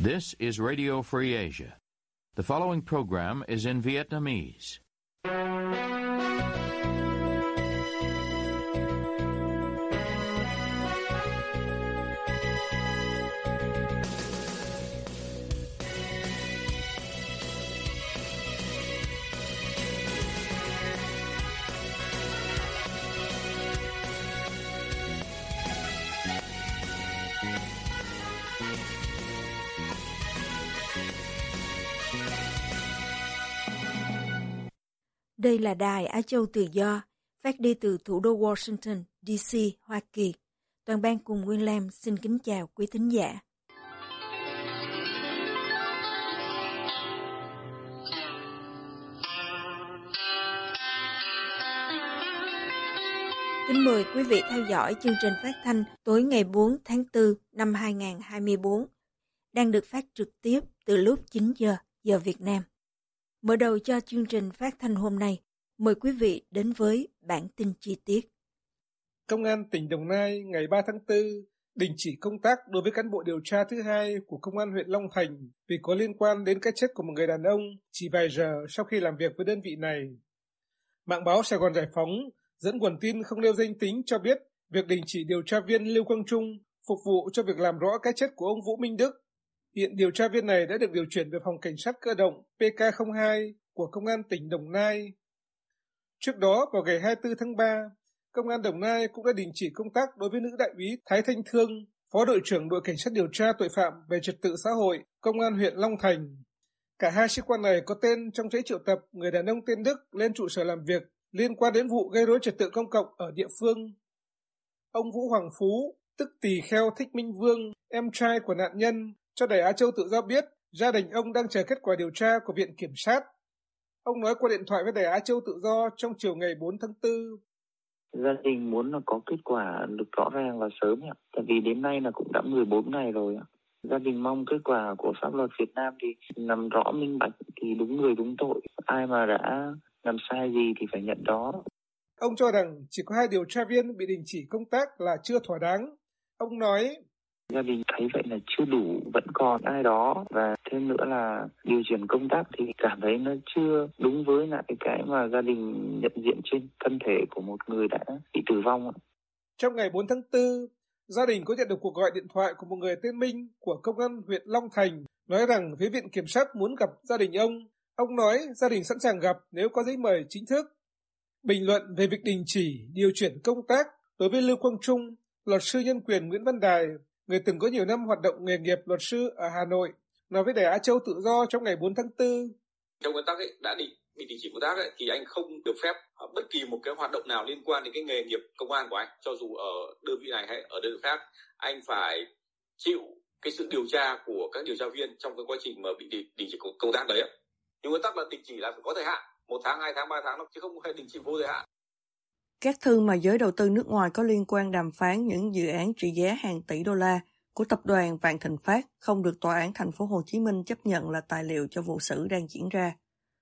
This is Radio Free Asia. The following program is in Vietnamese. Đây là Đài Á Châu Tự Do, phát đi từ thủ đô Washington, D.C., Hoa Kỳ. Toàn ban cùng Nguyên Lam xin kính chào quý thính giả. Kính mời quý vị theo dõi chương trình phát thanh tối ngày 4 tháng 4 năm 2024, đang được phát trực tiếp từ lúc 9 giờ Việt Nam. Mở đầu cho chương trình phát thanh hôm nay, mời quý vị đến với bản tin chi tiết. Công an tỉnh Đồng Nai ngày 3 tháng 4 đình chỉ công tác đối với cán bộ điều tra thứ hai của Công an huyện Long Thành vì có liên quan đến cái chết của một người đàn ông chỉ vài giờ sau khi làm việc với đơn vị này. Mạng báo Sài Gòn Giải Phóng dẫn nguồn tin không nêu danh tính cho biết việc đình chỉ điều tra viên Lưu Quang Trung phục vụ cho việc làm rõ cái chết của ông Vũ Minh Đức. Hiện điều tra viên này đã được điều chuyển về phòng cảnh sát cơ động PK02 của Công an tỉnh Đồng Nai. Trước đó, vào ngày 24 tháng 3, Công an Đồng Nai cũng đã đình chỉ công tác đối với nữ đại úy Thái Thanh Thương, Phó đội trưởng đội cảnh sát điều tra tội phạm về trật tự xã hội, Công an huyện Long Thành. Cả hai sĩ quan này có tên trong giấy triệu tập người đàn ông tên Đức lên trụ sở làm việc liên quan đến vụ gây rối trật tự công cộng ở địa phương. Ông Vũ Hoàng Phú, tức Tỳ Kheo Thích Minh Vương, em trai của nạn nhân, cho Đài Á Châu Tự Do biết gia đình ông đang chờ kết quả điều tra của Viện Kiểm sát. Ông nói qua điện thoại với Đài Á Châu Tự Do trong chiều ngày 4 tháng 4. Gia đình muốn là có kết quả được rõ ràng và sớm ạ. Tại vì đến nay là cũng đã 14 ngày rồi ạ. Gia đình mong kết quả của pháp luật Việt Nam thì làm rõ minh bạch thì đúng người đúng tội. Ai mà đã làm sai gì thì phải nhận đó. Ông cho rằng chỉ có 2 điều tra viên bị đình chỉ công tác là chưa thỏa đáng. Ông nói, gia đình thấy vậy là chưa đủ, vẫn còn ai đó, và thêm nữa là điều chuyển công tác thì cảm thấy nó chưa đúng với lại cái mà gia đình nhận diện trên thân thể của một người đã bị tử vong. Trong ngày 4 tháng 4, gia đình có nhận được cuộc gọi điện thoại của một người tên Minh của Công an huyện Long Thành nói rằng phía Viện Kiểm sát muốn gặp gia đình ông. Ông nói gia đình sẵn sàng gặp nếu có giấy mời chính thức. Bình luận về việc đình chỉ điều chuyển công tác đối với Lưu Quang Trung, luật sư nhân quyền Nguyễn Văn Đài, người từng có nhiều năm hoạt động nghề nghiệp luật sư ở Hà Nội, nói với Đài Á Châu Tự Do trong ngày 4 tháng 4. Trong nguyên tắc đã bị đình chỉ công tác thì anh không được phép bất kỳ một cái hoạt động nào liên quan đến cái nghề nghiệp công an của anh, cho dù ở đơn vị này hay ở đơn vị khác, anh phải chịu cái sự điều tra của các điều tra viên trong cái quá trình mà bị đình chỉ công tác đấy. Nhưng nguyên tắc là đình chỉ là phải có thời hạn, 1 tháng, 2 tháng, 3 tháng, chứ không phải đình chỉ vô thời hạn. Các thư mà giới đầu tư nước ngoài có liên quan đàm phán những dự án trị giá hàng tỷ đô la của tập đoàn Vạn Thịnh Phát không được tòa án thành phố Hồ Chí Minh chấp nhận là tài liệu cho vụ xử đang diễn ra.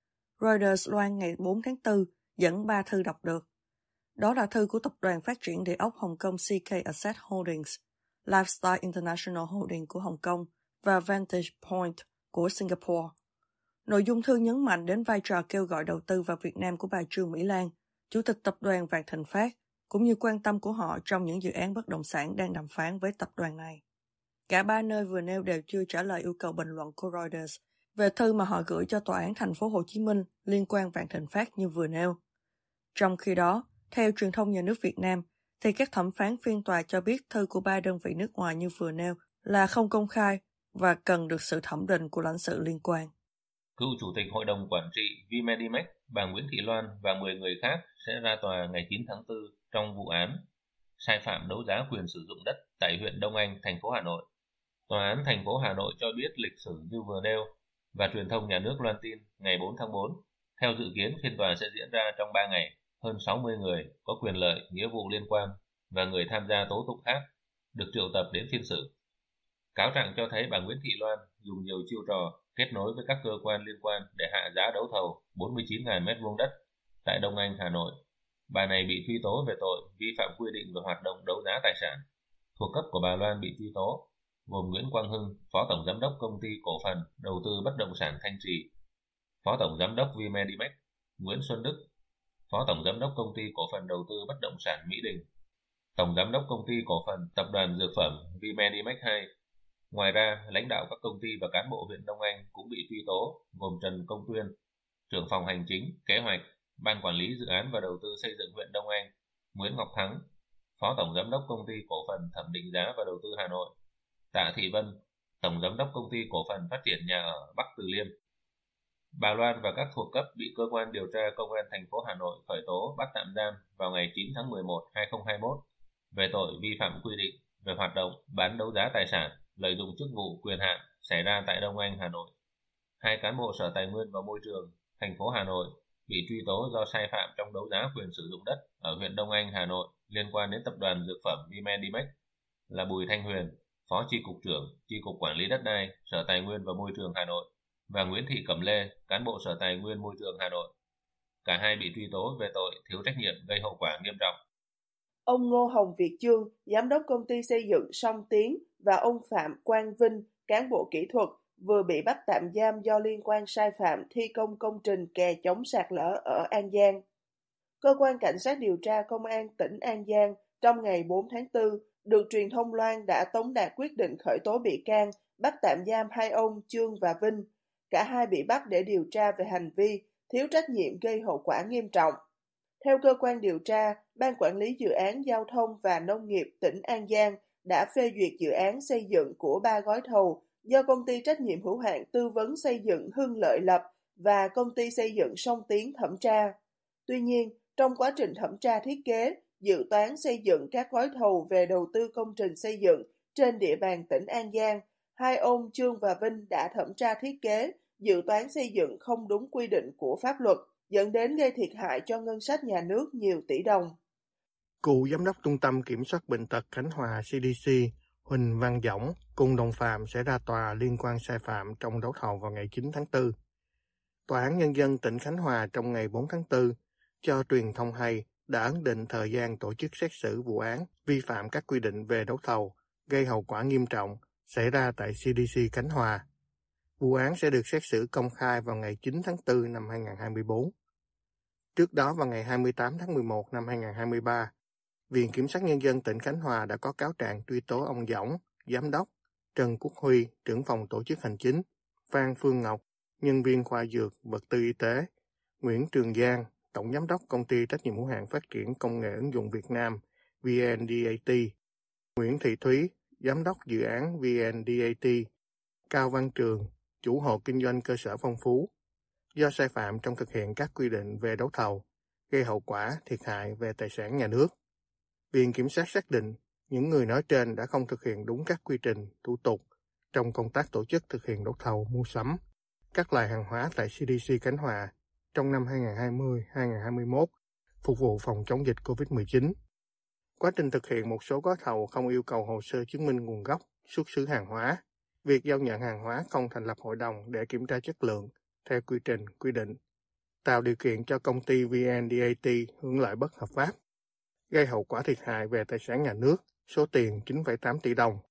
Reuters loan ngày 4 tháng 4 dẫn 3 thư đọc được. Đó là thư của tập đoàn phát triển địa ốc Hồng Kông CK Asset Holdings, Lifestyle International Holdings của Hồng Kông và Vantage Point của Singapore. Nội dung thư nhấn mạnh đến vai trò kêu gọi đầu tư vào Việt Nam của bà Trương Mỹ Lan, Chủ tịch tập đoàn Vạn Thịnh Phát, cũng như quan tâm của họ trong những dự án bất động sản đang đàm phán với tập đoàn này. Cả 3 nơi vừa nêu đều chưa trả lời yêu cầu bình luận của Reuters về thư mà họ gửi cho tòa án thành phố Hồ Chí Minh liên quan Vạn Thịnh Phát như vừa nêu. Trong khi đó, theo truyền thông nhà nước Việt Nam, thì các thẩm phán phiên tòa cho biết thư của 3 đơn vị nước ngoài như vừa nêu là không công khai và cần được sự thẩm định của lãnh sự liên quan. Cựu Chủ tịch Hội đồng Quản trị V-Medimax, bà Nguyễn Thị Loan và 10 người khác sẽ ra tòa ngày 9 tháng 4 trong vụ án sai phạm đấu giá quyền sử dụng đất tại huyện Đông Anh, thành phố Hà Nội. Tòa án thành phố Hà Nội cho biết lịch sử như vừa nêu và truyền thông nhà nước loan tin ngày 4 tháng 4. Theo dự kiến, phiên tòa sẽ diễn ra trong 3 ngày. Hơn 60 người có quyền lợi, nghĩa vụ liên quan và người tham gia tố tụng khác được triệu tập đến phiên xử. Cáo trạng cho thấy bà Nguyễn Thị Loan dùng nhiều chiêu trò kết nối với các cơ quan liên quan để hạ giá đấu thầu 49.000 m2 đất tại Đông Anh, Hà Nội. Bà này bị truy tố về tội vi phạm quy định về hoạt động đấu giá tài sản. Thuộc cấp của bà Loan bị truy tố gồm Nguyễn Quang Hưng, Phó Tổng Giám đốc Công ty Cổ phần Đầu tư Bất động sản Thanh Trì, Phó Tổng Giám đốc V-Medimax, Nguyễn Xuân Đức, Phó Tổng Giám đốc Công ty Cổ phần Đầu tư Bất động sản Mỹ Đình, Tổng Giám đốc Công ty Cổ phần Tập đoàn Dược phẩm V-Medimax 2. Ngoài ra, lãnh đạo các công ty và cán bộ huyện Đông Anh cũng bị truy tố, gồm Trần Công Tuyên, trưởng phòng hành chính, kế hoạch, Ban quản lý dự án và đầu tư xây dựng huyện Đông Anh, Nguyễn Ngọc Thắng, Phó Tổng Giám đốc Công ty Cổ phần Thẩm định giá và đầu tư Hà Nội, Tạ Thị Vân, Tổng Giám đốc Công ty Cổ phần Phát triển Nhà ở Bắc Từ Liêm. Bà Loan và các thuộc cấp bị cơ quan điều tra Công an thành phố Hà Nội khởi tố bắt tạm giam vào ngày 9 tháng 11, 2021 về tội vi phạm quy định về hoạt động bán đấu giá tài sản, lợi dụng chức vụ quyền hạn xảy ra tại Đông Anh, Hà Nội. 2 cán bộ Sở Tài nguyên và Môi trường thành phố Hà Nội bị truy tố do sai phạm trong đấu giá quyền sử dụng đất ở huyện Đông Anh, Hà Nội liên quan đến tập đoàn dược phẩm V-Medimax là Bùi Thanh Huyền, Phó Chi cục trưởng Chi cục Quản lý đất đai, Sở Tài nguyên và Môi trường Hà Nội, và Nguyễn Thị Cẩm Lê, cán bộ Sở Tài nguyên Môi trường Hà Nội. Cả hai bị truy tố về tội thiếu trách nhiệm gây hậu quả nghiêm trọng. Ông Ngô Hồng Việt Chương, Giám đốc Công ty Xây dựng Song Tiến, và ông Phạm Quang Vinh, cán bộ kỹ thuật, vừa bị bắt tạm giam do liên quan sai phạm thi công công trình kè chống sạt lở ở An Giang. Cơ quan Cảnh sát điều tra Công an tỉnh An Giang trong ngày 4 tháng 4 được truyền thông loan đã tống đạt quyết định khởi tố bị can, bắt tạm giam hai ông Chương và Vinh. Cả hai bị bắt để điều tra về hành vi thiếu trách nhiệm gây hậu quả nghiêm trọng. Theo cơ quan điều tra, Ban Quản lý Dự án Giao thông và Nông nghiệp tỉnh An Giang đã phê duyệt dự án xây dựng của 3 gói thầu do Công ty Trách nhiệm hữu hạn Tư vấn Xây dựng Hưng Lợi Lập và Công ty Xây dựng Song Tiến thẩm tra. Tuy nhiên, trong quá trình thẩm tra thiết kế, dự toán xây dựng các gói thầu về đầu tư công trình xây dựng trên địa bàn tỉnh An Giang, hai ông Chương và Vinh đã thẩm tra thiết kế, dự toán xây dựng không đúng quy định của pháp luật, dẫn đến gây thiệt hại cho ngân sách nhà nước nhiều tỷ đồng. Cựu Giám đốc Trung tâm Kiểm soát Bệnh tật Khánh Hòa CDC Huỳnh Văn Dõng cùng đồng phạm sẽ ra tòa liên quan sai phạm trong đấu thầu vào ngày 9 tháng 4. Tòa án Nhân dân tỉnh Khánh Hòa trong ngày 4 tháng 4 cho truyền thông hay đã ấn định thời gian tổ chức xét xử vụ án vi phạm các quy định về đấu thầu gây hậu quả nghiêm trọng xảy ra tại CDC Khánh Hòa. Vụ án sẽ được xét xử công khai vào ngày 9 tháng 4 năm 2024. Trước đó vào ngày 28 tháng 11 năm 2023, Viện Kiểm sát Nhân dân tỉnh Khánh Hòa đã có cáo trạng truy tố ông Dõng, Giám đốc, Trần Quốc Huy, trưởng phòng tổ chức hành chính, Phan Phương Ngọc, nhân viên khoa dược, vật tư y tế, Nguyễn Trường Giang, Tổng Giám đốc Công ty Trách nhiệm hữu hạn Phát triển Công nghệ ứng dụng Việt Nam VNDAT, Nguyễn Thị Thúy, Giám đốc dự án VNDAT, Cao Văn Trường, chủ hộ kinh doanh cơ sở Phong Phú, do sai phạm trong thực hiện các quy định về đấu thầu, gây hậu quả thiệt hại về tài sản nhà nước. Viện Kiểm sát xác định những người nói trên đã không thực hiện đúng các quy trình, thủ tục trong công tác tổ chức thực hiện đấu thầu mua sắm các loại hàng hóa tại CDC Khánh Hòa trong năm 2020-2021 phục vụ phòng chống dịch COVID-19. Quá trình thực hiện một số gói thầu không yêu cầu hồ sơ chứng minh nguồn gốc, xuất xứ hàng hóa, việc giao nhận hàng hóa không thành lập hội đồng để kiểm tra chất lượng theo quy trình quy định, tạo điều kiện cho công ty VNDAT hưởng lợi bất hợp pháp, gây hậu quả thiệt hại về tài sản nhà nước số tiền 9,8 tỷ đồng.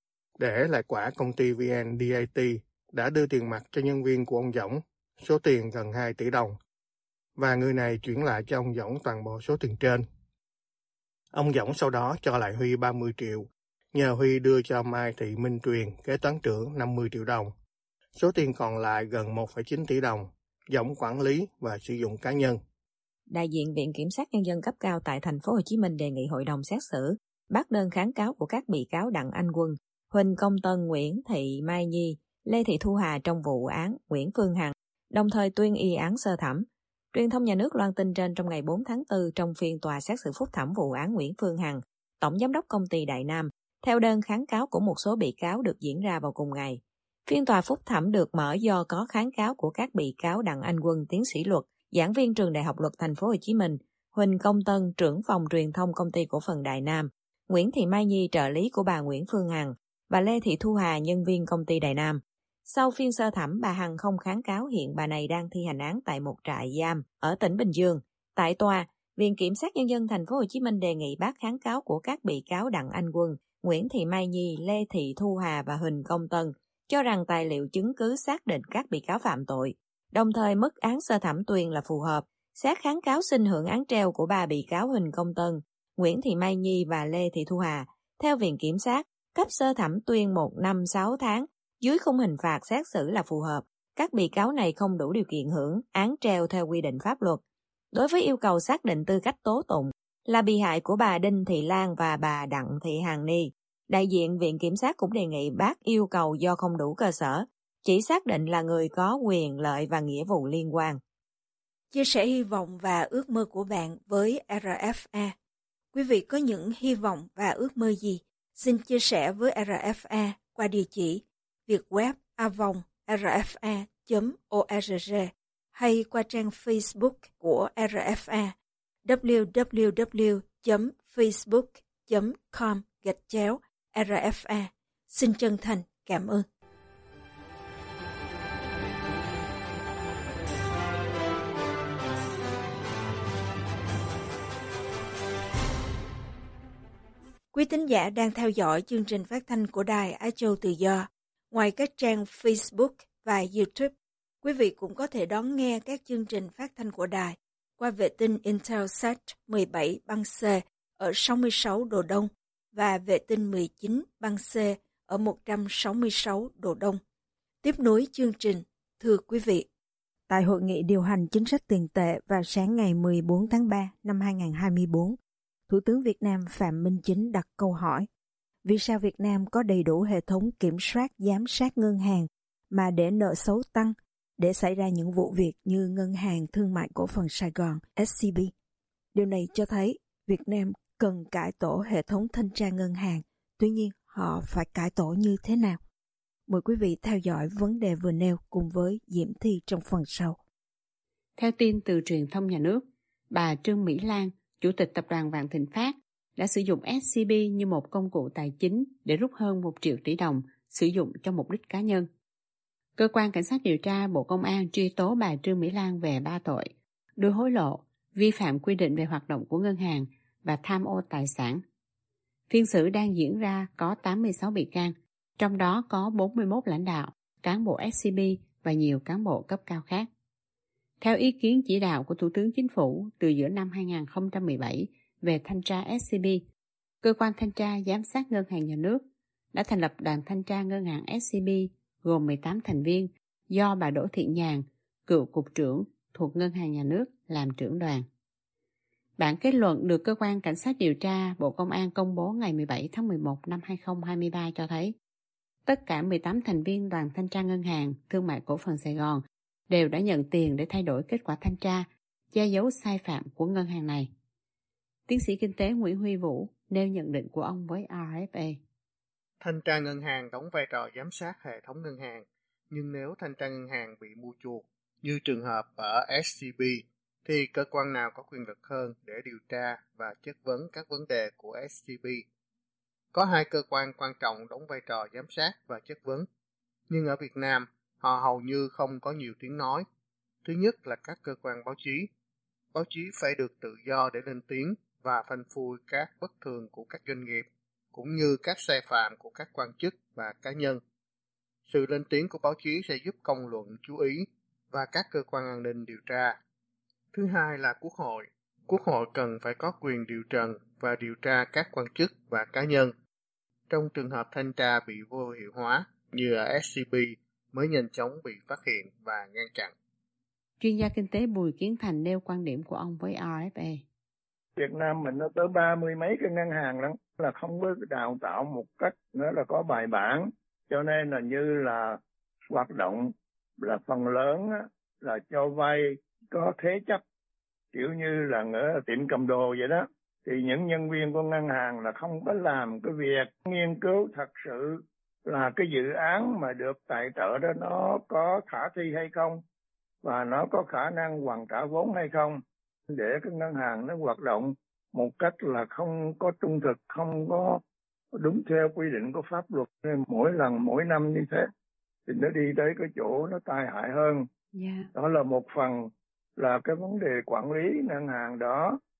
Để lại quả, công ty VNDAT đã đưa tiền mặt cho nhân viên của ông Dõng số tiền gần 2 tỷ đồng và người này chuyển lại cho ông Dõng toàn bộ số tiền trên. Ông Dõng sau đó cho lại Huy 30 triệu, nhờ Huy đưa cho Mai Thị Minh Truyền, kế toán trưởng 50 triệu đồng. Số tiền còn lại gần 1,9 tỷ đồng, Dõng quản lý và sử dụng cá nhân. Đại diện Viện Kiểm sát Nhân dân cấp cao tại thành phố Hồ Chí Minh đề nghị hội đồng xét xử bác đơn kháng cáo của các bị cáo Đặng Anh Quân, Huỳnh Công Tân, Nguyễn Thị Mai Nhi, Lê Thị Thu Hà trong vụ án Nguyễn Phương Hằng, đồng thời tuyên y án sơ thẩm. Truyền thông nhà nước loan tin trên trong ngày 4 tháng 4 trong phiên tòa xét xử phúc thẩm vụ án Nguyễn Phương Hằng, Tổng Giám đốc Công ty Đại Nam, theo đơn kháng cáo của một số bị cáo được diễn ra vào cùng ngày. Phiên tòa phúc thẩm được mở do có kháng cáo của các bị cáo Đặng Anh Quân, tiến sĩ luật, giảng viên trường Đại học Luật Thành phố Hồ Chí Minh, Huỳnh Công Tân, trưởng phòng truyền thông Công ty Cổ phần Đại Nam, Nguyễn Thị Mai Nhi, trợ lý của bà Nguyễn Phương Hằng, và Lê Thị Thu Hà, nhân viên Công ty Đại Nam. Sau phiên sơ thẩm, bà Hằng không kháng cáo, hiện bà này đang thi hành án tại một trại giam ở tỉnh Bình Dương. Tại tòa, Viện Kiểm sát Nhân dân thành phố Hồ Chí Minh đề nghị bác kháng cáo của các bị cáo Đặng Anh Quân, Nguyễn Thị Mai Nhi, Lê Thị Thu Hà và Huỳnh Công Tân cho rằng tài liệu chứng cứ xác định các bị cáo phạm tội, đồng thời mức án sơ thẩm tuyên là phù hợp. Xét kháng cáo xin hưởng án treo của 3 bị cáo Huỳnh Công Tân, Nguyễn Thị Mai Nhi và Lê Thị Thu Hà, theo Viện Kiểm sát, cấp sơ thẩm tuyên 1 năm 6 tháng, dưới khung hình phạt xét xử là phù hợp. Các bị cáo này không đủ điều kiện hưởng án treo theo quy định pháp luật. Đối với yêu cầu xác định tư cách tố tụng là bị hại của bà Đinh Thị Lan và bà Đặng Thị Hàn Ni, đại diện Viện Kiểm sát cũng đề nghị bác yêu cầu do không đủ cơ sở, chỉ xác định là người có quyền lợi và nghĩa vụ liên quan. Chia sẻ hy vọng và ước mơ của bạn với RFA. Quý vị có những hy vọng và ước mơ gì? Xin chia sẻ với RFA qua địa chỉ vietweb@rfa.org hay qua trang Facebook của RFA www.facebook.com/RFA. Xin chân thành cảm ơn. Quý thính giả đang theo dõi chương trình phát thanh của Đài Á Châu Tự Do. Ngoài các trang Facebook và YouTube, quý vị cũng có thể đón nghe các chương trình phát thanh của Đài qua vệ tinh Intelsat 17 băng C ở 66 độ Đông và vệ tinh 19 băng C ở 166 độ Đông. Tiếp nối chương trình, thưa quý vị. Tại Hội nghị điều hành chính sách tiền tệ vào sáng ngày 14 tháng 3 năm 2024, Thủ tướng Việt Nam Phạm Minh Chính đặt câu hỏi: vì sao Việt Nam có đầy đủ hệ thống kiểm soát giám sát ngân hàng mà để nợ xấu tăng, để xảy ra những vụ việc như Ngân hàng Thương mại Cổ phần Sài Gòn SCB? Điều này cho thấy Việt Nam cần cải tổ hệ thống thanh tra ngân hàng. Tuy nhiên, họ phải cải tổ như thế nào? Mời quý vị theo dõi vấn đề vừa nêu cùng với Diễm Thi trong phần sau. Theo tin từ truyền thông nhà nước, bà Trương Mỹ Lan, Chủ tịch Tập đoàn Vạn Thịnh Phát, đã sử dụng SCB như một công cụ tài chính để rút hơn 1 triệu tỷ đồng sử dụng cho mục đích cá nhân. Cơ quan Cảnh sát điều tra Bộ Công an truy tố bà Trương Mỹ Lan về 3 tội: đưa hối lộ, vi phạm quy định về hoạt động của ngân hàng và tham ô tài sản. Phiên xử đang diễn ra có 86 bị can, trong đó có 41 lãnh đạo, cán bộ SCB và nhiều cán bộ cấp cao khác. Theo ý kiến chỉ đạo của Thủ tướng Chính phủ từ giữa năm 2017 về thanh tra SCB, Cơ quan Thanh tra Giám sát Ngân hàng Nhà nước đã thành lập đoàn thanh tra ngân hàng SCB gồm 18 thành viên do bà Đỗ Thị Nhàn, cựu Cục trưởng thuộc Ngân hàng Nhà nước làm trưởng đoàn. Bản kết luận được Cơ quan Cảnh sát điều tra Bộ Công an công bố ngày 17 tháng 11 năm 2023 cho thấy tất cả 18 thành viên đoàn thanh tra Ngân hàng Thương mại Cổ phần Sài Gòn đều đã nhận tiền để thay đổi kết quả thanh tra, che giấu sai phạm của ngân hàng này. Tiến sĩ kinh tế Nguyễn Huy Vũ nêu nhận định của ông với RFA. Thanh tra ngân hàng đóng vai trò giám sát hệ thống ngân hàng, nhưng nếu thanh tra ngân hàng bị mua chuộc, như trường hợp ở SCB, thì cơ quan nào có quyền lực hơn để điều tra và chất vấn các vấn đề của SCB? Có 2 cơ quan quan trọng đóng vai trò giám sát và chất vấn, nhưng ở Việt Nam, họ hầu như không có nhiều tiếng nói. Thứ nhất là các cơ quan báo chí. Báo chí phải được tự do để lên tiếng và phanh phui các bất thường của các doanh nghiệp, cũng như các sai phạm của các quan chức và cá nhân. Sự lên tiếng của báo chí sẽ giúp công luận chú ý và các cơ quan an ninh điều tra. Thứ hai là Quốc hội. Quốc hội cần phải có quyền điều trần và điều tra các quan chức và cá nhân. Trong trường hợp thanh tra bị vô hiệu hóa như ở SCB mới nhanh chóng bị phát hiện và ngăn chặn. Chuyên gia kinh tế Bùi Kiến Thành nêu quan điểm của ông với RFA. Việt Nam mình nó tới 30 mấy cái ngân hàng lắm, là không có đào tạo một cách nữa là có bài bản, cho nên là như là hoạt động là phần lớn là cho vay có thế chấp, kiểu như là ở tiệm cầm đồ vậy đó. Thì những nhân viên của ngân hàng là không có làm cái việc nghiên cứu thật sự là cái dự án mà được tài trợ đó nó có khả thi hay không, và nó có khả năng hoàn trả vốn hay không, để cái ngân hàng nó hoạt động một cách là không có trung thực, không có đúng theo quy định của pháp luật. Nên mỗi lần, mỗi năm như thế thì nó đi tới cái chỗ nó tai hại hơn. Đó là một phần là cái vấn đề quản lý ngân hàng đó.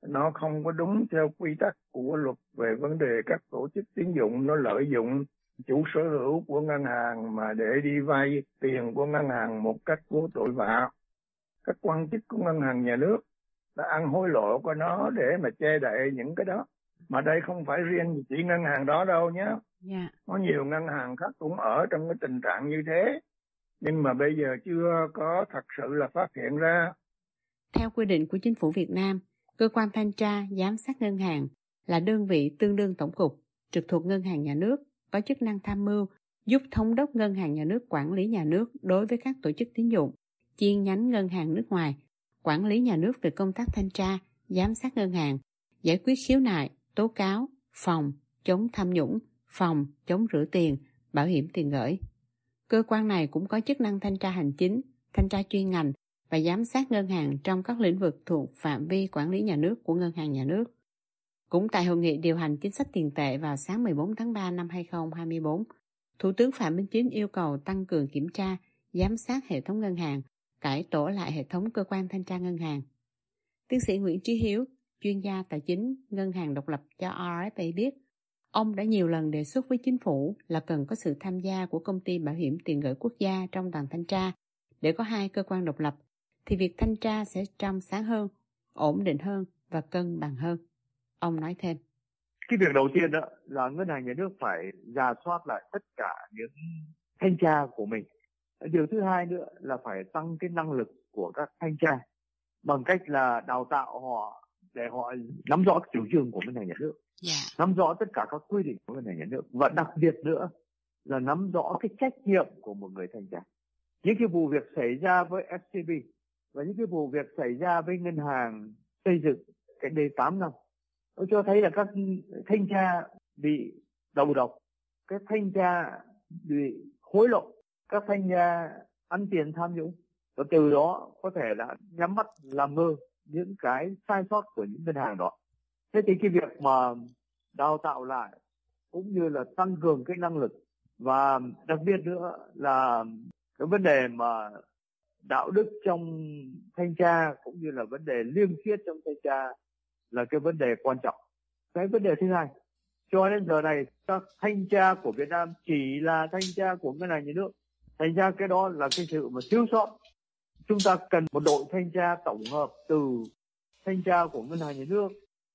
nó không có đúng theo quy tắc của luật về vấn đề các tổ chức tín dụng, nó lợi dụng chủ sở hữu của ngân hàng mà để đi vay tiền của ngân hàng một cách vô tội vạ. Các quan chức của ngân hàng nhà nước đã ăn hối lộ của nó để mà che đậy những cái đó. Mà đây không phải riêng chỉ ngân hàng đó đâu nhé. Có nhiều ngân hàng khác cũng ở trong cái tình trạng như thế. Nhưng mà bây giờ chưa có thật sự là phát hiện ra. Theo quy định của Chính phủ Việt Nam, cơ quan thanh tra, giám sát ngân hàng là đơn vị tương đương tổng cục, trực thuộc ngân hàng nhà nước, có chức năng tham mưu, giúp thống đốc ngân hàng nhà nước quản lý nhà nước đối với các tổ chức tín dụng, chi nhánh ngân hàng nước ngoài, quản lý nhà nước về công tác thanh tra, giám sát ngân hàng, giải quyết khiếu nại, tố cáo, phòng chống tham nhũng, phòng chống rửa tiền, bảo hiểm tiền gửi. Cơ quan này cũng có chức năng thanh tra hành chính, thanh tra chuyên ngành và giám sát ngân hàng trong các lĩnh vực thuộc phạm vi quản lý nhà nước của ngân hàng nhà nước. Cũng tại hội nghị điều hành chính sách tiền tệ vào sáng 14 tháng 3 năm 2024, Thủ tướng Phạm Minh Chính yêu cầu tăng cường kiểm tra, giám sát hệ thống ngân hàng, cải tổ lại hệ thống cơ quan thanh tra ngân hàng. Tiến sĩ Nguyễn Trí Hiếu, chuyên gia tài chính ngân hàng độc lập cho RFA biết, ông đã nhiều lần đề xuất với chính phủ là cần có sự tham gia của công ty bảo hiểm tiền gửi quốc gia trong đoàn thanh tra. Để có hai cơ quan độc lập, thì việc thanh tra sẽ trong sáng hơn, ổn định hơn và cân bằng hơn. Ông nói thêm. Cái việc đầu tiên đó là ngân hàng nhà nước phải rà soát lại tất cả những thanh tra của mình. Điều thứ hai nữa là phải tăng cái năng lực của các thanh tra bằng cách là đào tạo họ để họ nắm rõ chủ trương của ngân hàng nhà nước, nắm rõ tất cả các quy định của ngân hàng nhà nước, và đặc biệt nữa là nắm rõ cái trách nhiệm của một người thanh tra. Những cái vụ việc xảy ra với SCB và những cái vụ việc xảy ra với ngân hàng xây dựng cách đây 8 năm, nó cho thấy là các thanh tra bị đầu độc, các thanh tra bị hối lộ, các thanh tra ăn tiền tham nhũng, và từ đó có thể là nhắm mắt làm ngơ những cái sai sót của những ngân hàng đó. Thế thì cái việc mà đào tạo lại cũng như là tăng cường cái năng lực, và đặc biệt nữa là cái vấn đề mà đạo đức trong thanh tra cũng như là vấn đề liêm khiết trong thanh tra là cái vấn đề quan trọng. Cái vấn đề thứ hai, cho đến giờ này các thanh tra của Việt Nam chỉ là thanh tra của ngân hàng nhà nước. Thành ra cái đó là cái sự mà thiếu sót. Chúng ta cần một đội thanh tra tổng hợp từ thanh tra của ngân hàng nhà nước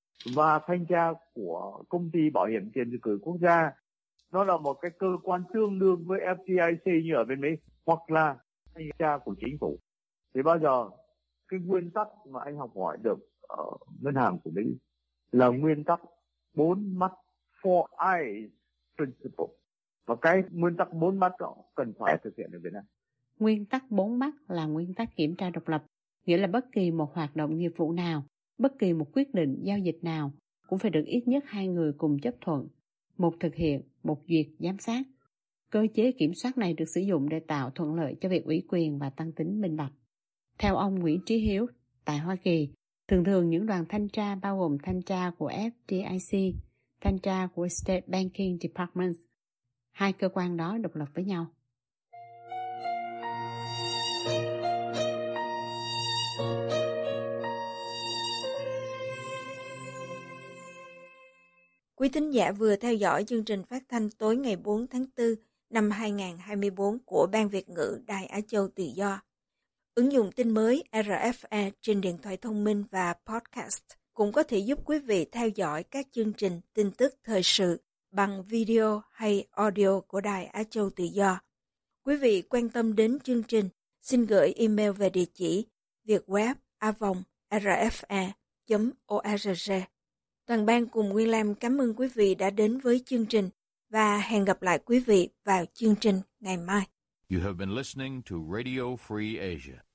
và thanh tra của công ty bảo hiểm tiền gửi quốc gia. Nó là một cái cơ quan tương đương với FDIC như ở bên Mỹ, hoặc là thanh tra của chính phủ. Thì bao giờ cái nguyên tắc mà anh học hỏi được ở ngân hàng của Mỹ là nguyên tắc 4 mắt, 4 eyes principle. Và cái nguyên tắc 4 mắt đó cần phải thực hiện ở Việt Nam. Nguyên tắc 4 mắt là nguyên tắc kiểm tra độc lập, nghĩa là bất kỳ một hoạt động nghiệp vụ nào, bất kỳ một quyết định giao dịch nào cũng phải được ít nhất 2 người cùng chấp thuận, một thực hiện, một duyệt, giám sát. Cơ chế kiểm soát này được sử dụng để tạo thuận lợi cho việc ủy quyền và tăng tính minh bạch. Theo ông Nguyễn Trí Hiếu, tại Hoa Kỳ, thường những đoàn thanh tra bao gồm thanh tra của FDIC, thanh tra của State Banking Department. Hai cơ quan đó độc lập với nhau. Quý thính giả vừa theo dõi chương trình phát thanh tối ngày 4 tháng 4 năm 2024 của Ban Việt ngữ Đài Á Châu Tự Do. Ứng dụng tin mới RFA trên điện thoại thông minh và podcast cũng có thể giúp quý vị theo dõi các chương trình tin tức thời sự bằng video hay audio của Đài Á Châu Tự Do. Quý vị quan tâm đến chương trình, xin gửi email về địa chỉ vietweb@rfa.org. Toàn ban cùng Nguyên Lam cảm ơn quý vị đã đến với chương trình và hẹn gặp lại quý vị vào chương trình ngày mai. You have been listening to Radio Free Asia.